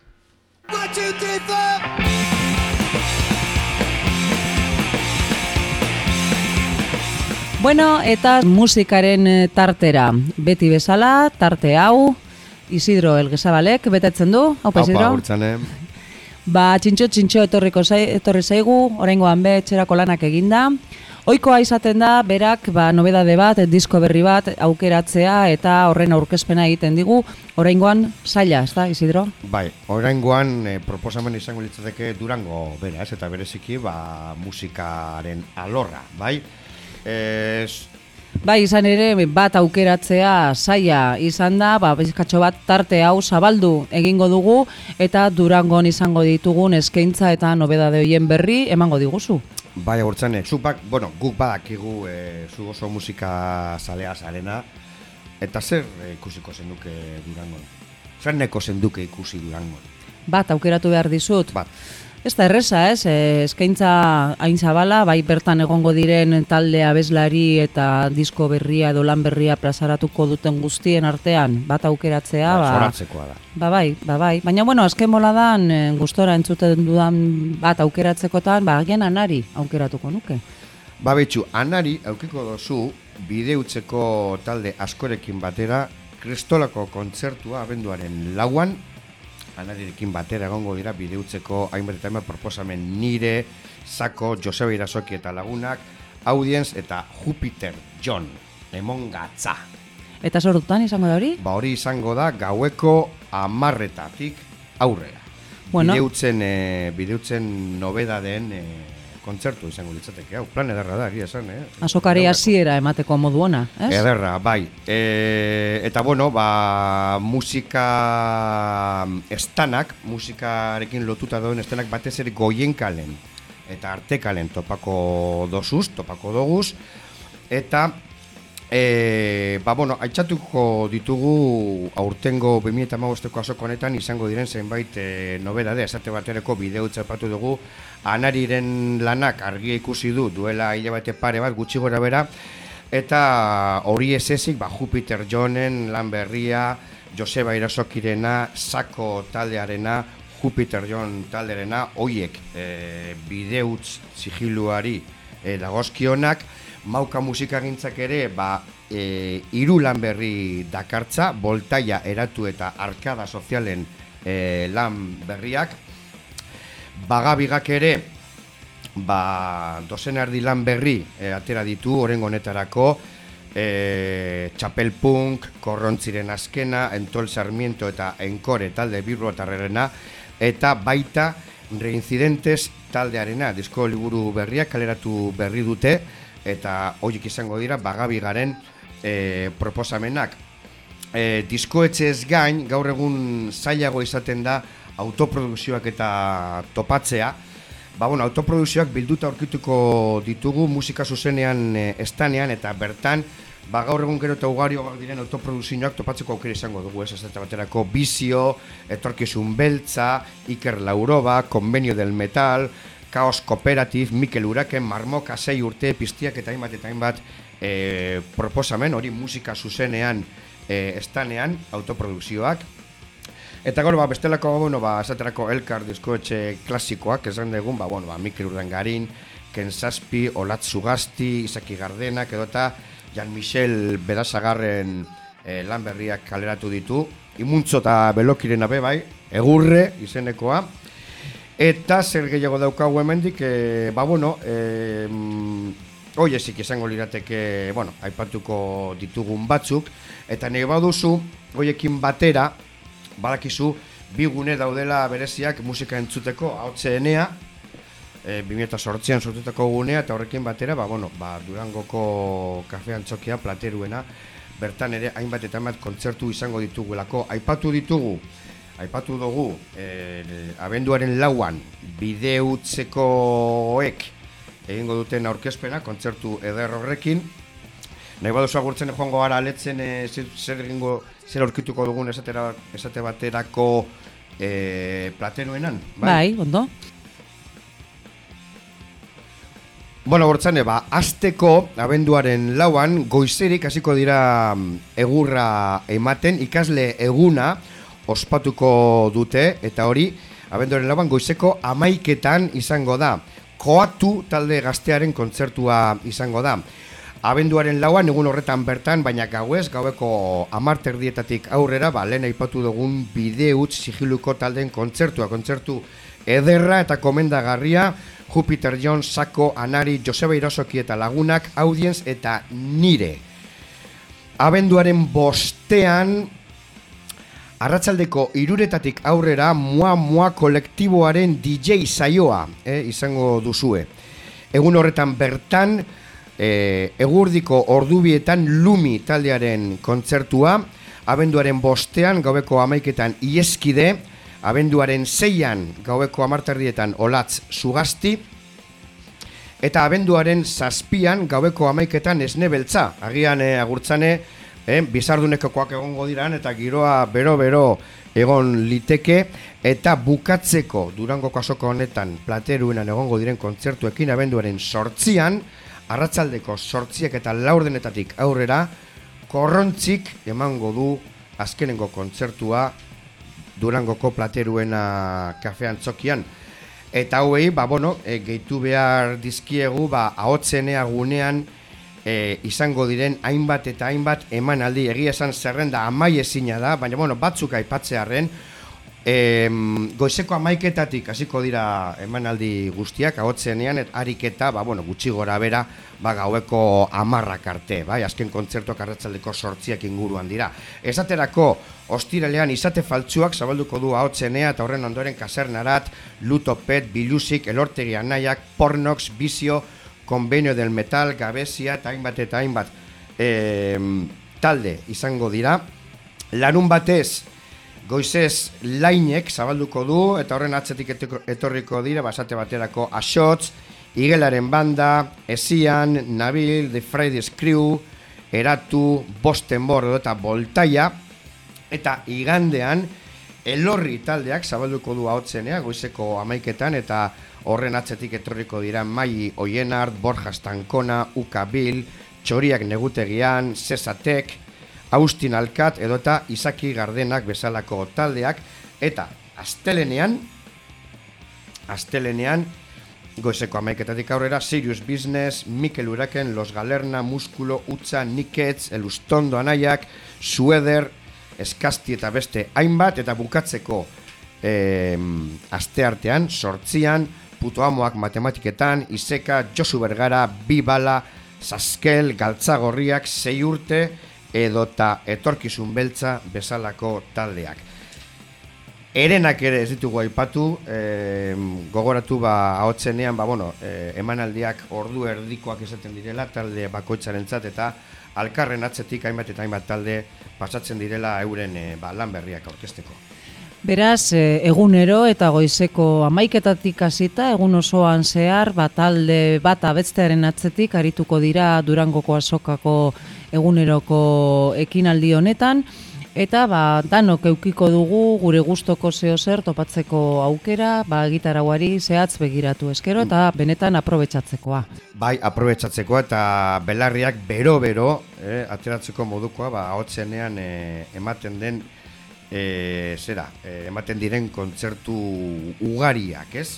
[SPEAKER 2] Bueno, eta musikaren tartera. Beti bezala, tarte hau, Isidro Elgezabalek betetzen du. Haupa, Isidro?
[SPEAKER 6] Haupa, urtzanen.
[SPEAKER 2] Txintxo etorri zaigu, oraingoan etxerako lanak eginda. Ohikoa izaten da, berak, nobedade bat, disko berri bat aukeratzea eta horren aurkezpena egiten digu. Oraingoan zaila, ez da, Isidro?
[SPEAKER 6] Bai, oraingoan proposamen izango litzateke Durango bera, ez? Eta bereziki, musikaren alorra, bai?
[SPEAKER 2] Bai, izan ere, bat aukeratzea zaila izan da, bizkatxo bat tarte hau zabaldu egingo dugu eta Durangon izango ditugun eskaintza eta nobedade horien berri emango diguzu.
[SPEAKER 6] Bai, agurtzane, guk badakigu zu oso musika zalea zarena, eta zer ikusiko zenduke Durangon? Zer neko zenduke ikusi Durangon?
[SPEAKER 2] Bat aukeratu behar dizut.
[SPEAKER 6] Bat.
[SPEAKER 2] Ez da erreza, eskaintza hain zabala, bai bertan egongo diren talde abeslari eta disko berria edo lan berria plazaratuko duten guztien artean, bat aukeratzea.
[SPEAKER 6] Zoratzekoa da.
[SPEAKER 2] Bai. Baina, azken boladan, gustora entzuten dudan bat aukeratzekotan, agian Anari aukeratuko nuke.
[SPEAKER 6] Betxu, Anari aukiko dozu bideutzeko talde askorekin batera, Kristolako kontzertua abenduaren 4 Anarirekin batera egongo dira bideutzeko hainbat eta hainbat proposamen nire, Sako, Joseba Irasoki eta lagunak, Audience eta Jupiter John, Emongatza.
[SPEAKER 2] Eta sortutan izango da hori?
[SPEAKER 6] Hori izango da gaueko 10:00 aurrera. Bideutzen nobedadeen kontzertu izango litzateke, plan ederra da, egia esan,
[SPEAKER 2] Azokari hasiera emateko modu ona, ez?
[SPEAKER 6] Ederra, bai. Eta musika estanak, musikarekin lotuta dauden estanak batez ere Goienkalen eta Artekalen topako doguz, eta aitzatuko ditugu aurtengo 2015ko azoko honetan izango diren zenbait nobedade, esate baterako bideutza aipatu dugu, Anariren lanak argia ikusi duela hilabete pare bat gutxi gora bera, eta hori ez ezik, Jupiter Johnen lan berria, Joseba Irasokirena, Sako taldearena, Jupiter John talderena, hoiek bideutz sigiluari dagozkionak, Mauka musikagintzak ere, 3 lan berri dakartza, Boltaia eratu eta Arkada sozialen lan berriak. Bagabigak ere, 2 lan berri atera ditu, orengo honetarako, Txapelpunk, Korrontziren azkena, Entol Sarmiento eta Enkore talde Bilbotarrerena, eta baita Reincidentes taldearena, disko liburu berriak kaleratu berri dute, eta horiek izango dira Bagabigaren proposamenak. Diskoetxez gain, gaur egun zailago izaten da autoprodukzioak eta topatzea. Autoprodukzioak bilduta aurkituko ditugu musika zuzenean estanean, eta bertan gaur egun gero eta ugarioak diren autoprodukzioak topatzeko aukera izango dugu, ez baterako Bizio, Etorkizun Beltza, Iker Lauroba, Convenio del Metal, Kaos Kooperatif, Mikel Uraken, Marmoka 6 urte, piztiak eta hainbat proposamen, hori musika zuzenean, estanean, autoprodukzioak. Eta gero, bestelako, esaterako Elkar diskoetxe klasikoak, esan dugun, Mikel Urdangarin, Ken Zazpi, Olatz Zugasti, Izaki Gardenak, edota Jan-Michel Bedazagarren lan berriak kaleratu ditu. Imuntzo eta Belokirena bai, Egurre izenekoa. Eta zer gehiago daukagu hemendik, hoiezik izango lirateke, aipatuko ditugun batzuk. Eta nahi baduzu, hoiekin batera, badakizu, bi gune daudela bereziak musika entzuteko, ahotseenea, 2008an sortutako gunea, eta horrekin batera, Durangoko kafe antzokia, Plateruena, bertan ere hainbat eta hainbat kontzertu izango ditugulako. Aipatu dugu, abenduaren 4an, Bideutzekoek egingo duten aurkezpena, kontzertu eder horrekin. Nahi baduzu agurtzen joango gara aletzen zer aurkituko dugun esate baterako Plateruenan.
[SPEAKER 2] Bai, ondo.
[SPEAKER 6] Gortzane, asteko abenduaren 4an goizerik hasiko dira egurra ematen, ikasle eguna ospatuko dute, eta hori abenduaren 4an goizeko 11etan izango da. Koatu talde gaztearen kontzertua izango da. Abenduaren 4an egun horretan bertan, baina gauez, gaueko 10:00 aurrera, lehen aipatu dugun Bideutz sigiluko taldeen kontzertu ederra eta komendagarria, Jupiter Jones, Sako, Anari, Joseba Irasoki eta Lagunak, Audience eta Nire. Abenduaren 5ean, arratsaldeko 3:00 aurrera, Mua kolektiboaren DJ saioa izango duzue. Egun horretan bertan, egurdiko ordubietan Lumi taldearen kontzertua, abenduaren 5ean, gaueko 11etan Ieskide, abenduaren 6an, gaueko 10:00 Olatz Zugasti, eta abenduaren 7an, gaueko 11etan Esne Beltza. Agian agurtzane, bizardunekoak egongo diran, eta giroa bero egon liteke, eta bukatzeko Durangoko azoko honetan Plateruenan egongo diren kontzertuekin abenduaren 8an, arratsaldeko 8 eta 4 aurrera, Korrontzik emango du azkenengo kontzertua Durangoko Plateruena kafe antzokian. Eta hauei, gehitu behar dizkiegu, ahotsenea gunean izango diren hainbat eta hainbat emanaldi. Egia esan zerrenda amaiezina da, baina batzuk aipatzearren, goizeko 11:00 hasiko dira emanaldi guztiak, ahotsenean, ariketa, gutxi gora bera, gaueko 10 arte, azken kontzertuak arratsaldeko 8 inguruan dira. Esaterako, ostiralean izate faltsuak zabalduko du ahotsenea, eta horren ondoren Kasernarat, Lutopet, Bilusik, Elortegi Anaiak, Pornox, Bizio, Convenio del Metal, Gabezia, eta hainbat talde izango dira. Larun batez, goizez Lainek zabalduko du, eta horren atzetik etorriko dira, esate baterako Axotz, Igelaren Banda, Esian, Nabil, The Fridays Crew, Eratu, Bostenbor eta Voltaia, eta igandean Elorri taldeak zabalduko du ahotsenea goizeko 11etan, eta horren atzetik etorriko dira Mai Oienart, Borja Stankona, Uka Bil, Txoriak Negutegian, Zesatek, Austin Alkat edota Izaki Gardenak bezalako taldeak, eta astelenean goizeko 11etatik aurrera Sirius Business, Mikel Uraken, Los Galerna, Muskulo, Utza, Niketz, Elustondo Anaiak, Sueder, Eskasti eta beste hainbat, eta bukatzeko asteartean, 8an, Putoamoak matematiketan, Iseka, Josu Bergara, Bibala, Saskel, Galtzagorriak, 6 urte, edota Etorkizun Beltza bezalako taldeak. Erenak ere ez ditugu aipatu, gogoratu ahotsenean, emanaldiak ordu erdikoak izaten direla, talde bakoitzarentzat, eta alkarren atzetik hainbat eta hainbat talde pasatzen direla euren lan berriak aurkezteko.
[SPEAKER 2] Beraz, egunero eta goizeko 11etatik hasita, egun osoan zehar, talde bat abestearen atzetik arituko dira Durangoko azokako eguneroko ekinaldi honetan, Eta danok eukiko dugu gure gustoko zeo zer topatzeko aukera, gitarauari zehatz begiratu eskero eta benetan aprobetxatzekoa.
[SPEAKER 6] Bai, aprobetxatzekoa eta belarriak bero-bero ateratzeko modukoa, ahotzenean ematen den ematen diren kontzertu ugariak, ez?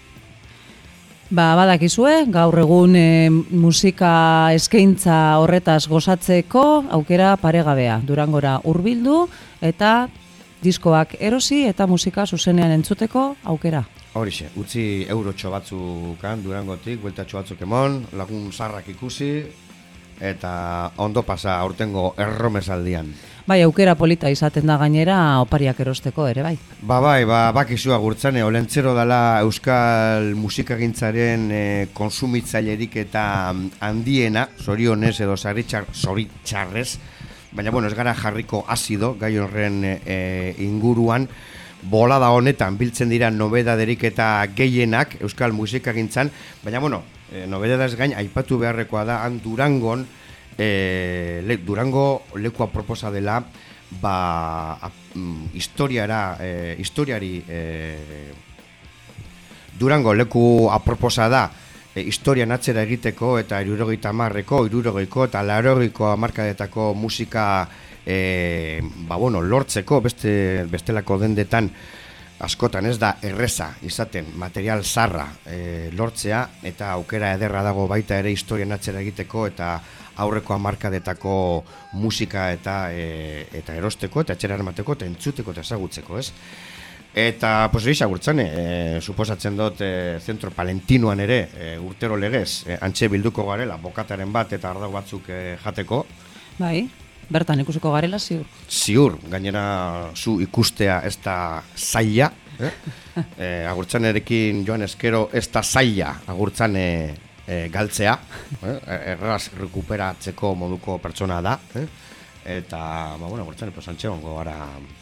[SPEAKER 2] Badakizue, gaur egun musika eskaintza horretaz gozatzeko aukera paregabea. Durangora hurbildu eta diskoak erosi eta musika zuzenean entzuteko aukera.
[SPEAKER 6] Horixe, utzi eurotxo batzukan Durangotik, bueltatxo batzuk emon, lagun zarrak ikusi eta ondo pasa aurtengo erromesaldian.
[SPEAKER 2] Bai, aukera polita izaten da gainera opariak erosteko ere, bai.
[SPEAKER 6] Bakizu agurtzane, olentzero dela euskal musikagintzaren konsumitzailerik eta handiena, zorionez edo zoritxarrez, baina ez gara jarriko azido, gai horren inguruan, bolada honetan biltzen dira nobedaderik eta gehienak euskal musikagintzan, baina nobedadaz gain aipatu beharrekoa da, Durangon, Durango leku aproposa dela historiari Durango leku aproposa da historian atzera egiteko eta 70ko, 60ko eta 80ko hamarkadetako musika lortzeko bestelako dendetan askotan ez da erreza izaten material zarra lortzea eta aukera ederra dago baita ere historian atzera egiteko eta aurreko hamarkadetako musika eta erosteko eta etxera eramateko eta entzuteko eta ezagutzeko, ez? Eta, agurtzane, suposatzen dut Zentro Palentinoan ere urtero legez, antxe bilduko garela, bokataren bat eta ardau batzuk jateko.
[SPEAKER 2] Bai, bertan ikusiko garela ziur.
[SPEAKER 6] Ziur, gainera zu ikustea ez da zaila, agurtzanerekin joan eskero ez da zaila agurtzane galtzea, erraz rekuperatzeko moduko pertsona da, eta, agurtzane, antxe ongo gara,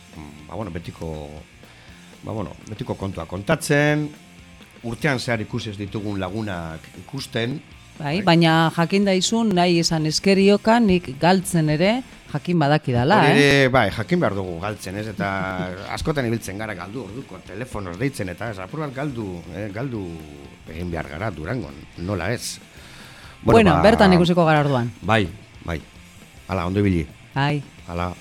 [SPEAKER 6] betiko kontua kontatzen, urtean zehar ikusiz ditugun lagunak ikusten.
[SPEAKER 2] Bai, baina jakin daizun nahi esan eskeriokan nik galtzen ere jakin badakidala,
[SPEAKER 6] Bai, jakin behar dugu galtzen, ez? Eta askotan ibiltzen gara galdu orduko telefonoz deitzen eta ez, apur bat galdu egin behar gara Durangon, nola ez?
[SPEAKER 2] Bertan ikusiko gara orduan.
[SPEAKER 6] Bai, hala, ondo ibili.
[SPEAKER 2] Bai.
[SPEAKER 6] Hala.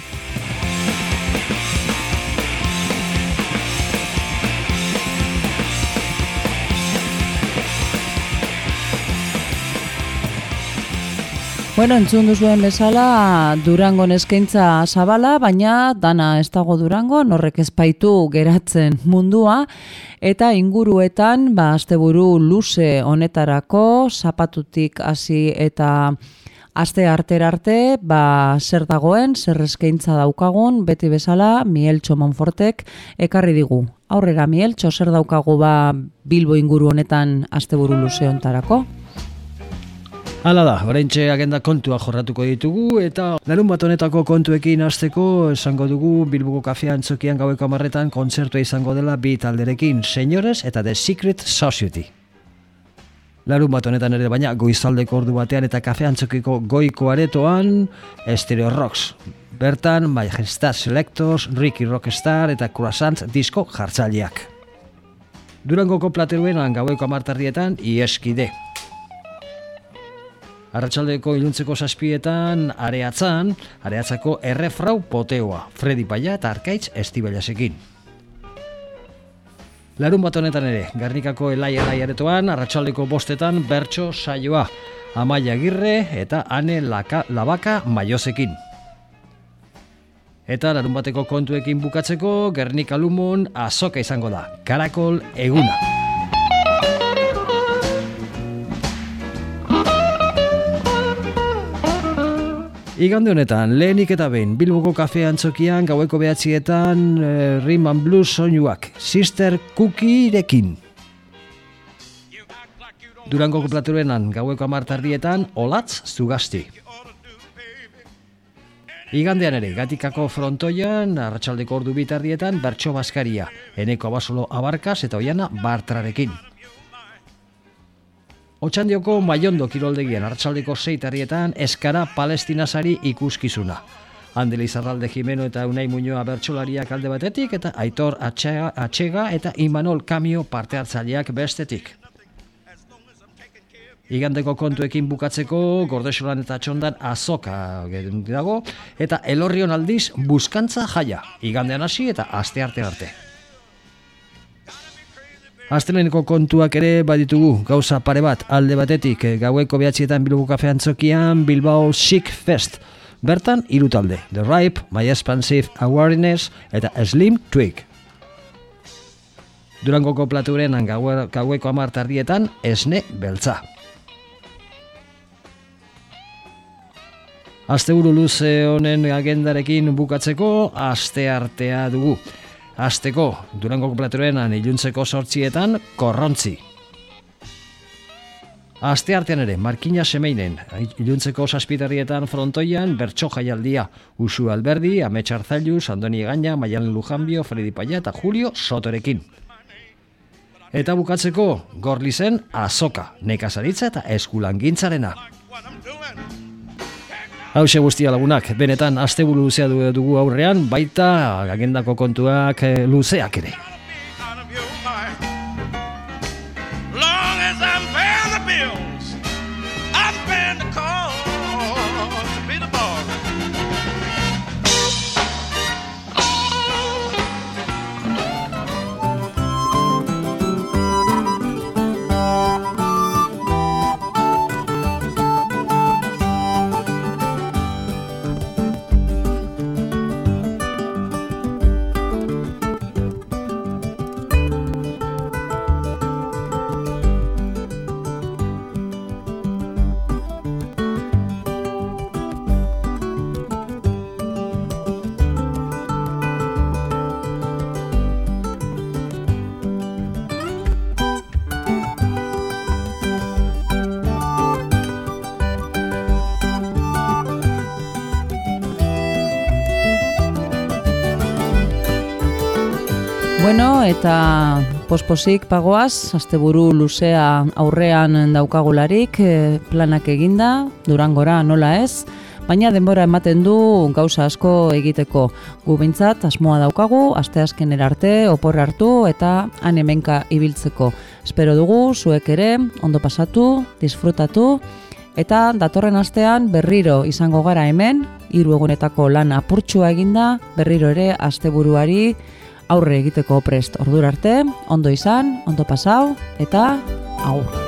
[SPEAKER 2] Entzun duzuen bezala Durangon eskaintza zabala, baina dana ez dago Durangon, horrek ezpaitu geratzen mundua, eta inguruetan, asteburu luze honetarako, zapatutik hasi eta aste arte, zer dagoen, zer eskaintza daukagun, beti bezala, Mieltxo Monfortek ekarri digu. Aurrera, Mieltxo, zer daukagu Bilbo inguru honetan asteburu luze honetarako?
[SPEAKER 3] Hala da, oraintxe agenda kontua jorratuko ditugu eta larunbat honetako kontuekin hasteko esango dugu Bilboko Kafea Antzokian gaueko 10etan kontzertua izango dela bi talderekin, Señores eta The Secret Society. Larunbat honetan ere baina goizaldeko ordu batean eta Kafea Antzokiko goiko aretoan Stereo Rocks. Bertan, Majestat Selectors, Ricky Rockstar eta Croissant disko jartzaileak. Durangoko plateruenan gaueko 10 ieskide. Arratsaldeko iluntzeko 7etan Areatzako Errefrau Poteoa, Fredi Paia eta Arkaitz Estibelasekin. Larunbat honetan ere, Gernikako Elai aretoan, arratsaldeko 5etan bertso saioa, Amaia Agirre eta Ane Labaka Maiozekin. Eta larunbateko kontuekin bukatzeko, Gernika Lumon azoka izango da, Karakol eguna. Igande honetan, lehenik eta behin, Bilboko Kafea Antzokian gaueko 9etan Rhythm and Blues soinuak, Sister Cookie-rekin. Durangoko plateruenan gaueko 10 Olatz Zugasti. Igandean ere, Gatikako frontoian, arratsaldeko ordu 2 Bertso Baskaria, Eneko Abasolo Abarkas eta Oiana Bartrarekin. Otxandioko Maiondo kiroldegian arratsaldeko 6 Eskara Palestinasari ikuskizuna. Ander Lizarralde Jimeno eta Unai Muñoa bertsolariak alde batetik, eta Aitor Atxega eta Imanol Kamio parte hartzaileak bestetik. Igandeko kontuekin bukatzeko, Gordesolan eta Txondan azoka dago, eta Elorrion aldiz buskantza jaia, igandean hasi eta astearte arte. Asteleheneko kontuak ere baditugu, gauza pare bat, alde batetik, gaueko 9 Bilboko Kafe Antzokian Bilbao Chic Fest. Bertan, 3 talde, The Ripe, My Expansive Awareness eta Slim Twig. Durangoko platuren gaueko 10 esne beltza. Asteburu luze honen agendarekin bukatzeko asteartea dugu. Asteko, Durangoko platurenan iluntzeko 8 korrontzi. Asteartean ere, Markina Semeinen, iluntzeko 7 frontoian bertso jaialdia. Usu Alberdi, Amets Arzailuz, Andoni Egaña, Maialen Lujanbio, Fredi Paya eta Julio Sotorekin. Eta bukatzeko, Gorlizen azoka, nekazaritza eta eskulangintzarena. Hauxe guztia lagunak, benetan asteburu luzea dugu aurrean, baita agendako kontuak luzeak ere.
[SPEAKER 2] Bueno, eta posposik pagoaz, asteburu luzea aurrean daukagularik, planak eginda, Durangora nola ez, baina denbora ematen du gauza asko egiteko. Gu behintzat asmoa daukagu, asteazkenera arte, opor hartu eta han hemenka ibiltzeko. Espero dugu, zuek ere, ondo pasatu, disfrutatu, eta datorren astean berriro izango gara hemen, 3 egunetako lan apurtxua eginda, berriro ere asteburuari aurre egiteko prest. Ordura arte, ondo izan, ondo pasau, eta agur.